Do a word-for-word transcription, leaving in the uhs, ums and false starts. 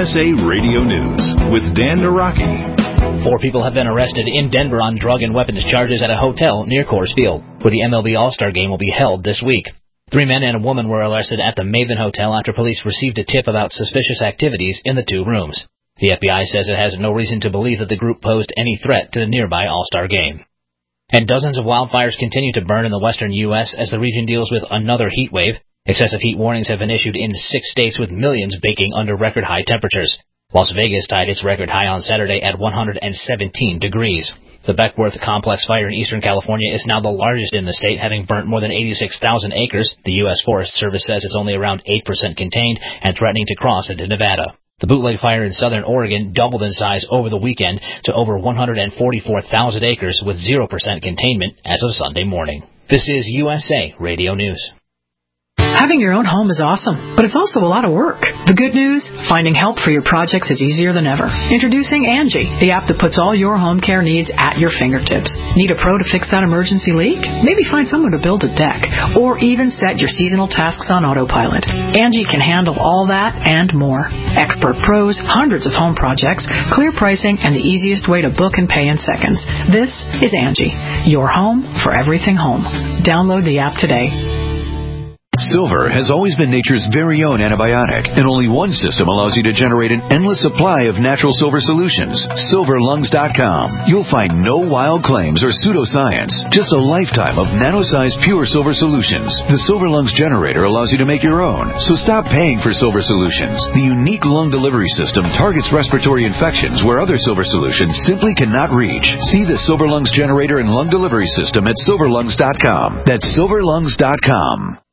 S A Radio News with Dan Naraki. Four people have been arrested in Denver on drug and weapons charges at a hotel near Coors Field, where the M L B All-Star Game will be held this week. Three men and a woman were arrested at the Maven Hotel after police received a tip about suspicious activities in the two rooms. The F B I says it has no reason to believe that the group posed any threat to the nearby All-Star Game. And dozens of wildfires continue to burn in the western U S as the region deals with another heat wave. Excessive heat warnings have been issued in six states with millions baking under record high temperatures. Las Vegas tied its record high on Saturday at one hundred seventeen degrees. The Beckworth Complex fire in eastern California is now the largest in the state, having burnt more than eighty-six thousand acres. The U S Forest Service says it's only around eight percent contained and threatening to cross into Nevada. The Bootleg Fire in southern Oregon doubled in size over the weekend to over one hundred forty-four thousand acres with zero percent containment as of Sunday morning. This is U S A Radio News. Having your own home is awesome, but it's also a lot of work. The good news? Finding help for your projects is easier than ever. Introducing Angie, the app that puts all your home care needs at your fingertips. Need a pro to fix that emergency leak? Maybe find someone to build a deck, or even set your seasonal tasks on autopilot. Angie can handle all that and more. Expert pros, hundreds of home projects, clear pricing, and the easiest way to book and pay in seconds. This is Angie, your home for everything home. Download the app today. Silver has always been nature's very own antibiotic, and only one system allows you to generate an endless supply of natural silver solutions. silver lungs dot com. You'll find no wild claims or pseudoscience, just a lifetime of nano-sized pure silver solutions. The Silver Lungs generator allows you to make your own, so stop paying for silver solutions. The unique lung delivery system targets respiratory infections where other silver solutions simply cannot reach. See the Silver Lungs generator and lung delivery system at silver lungs dot com. That's silver lungs dot com.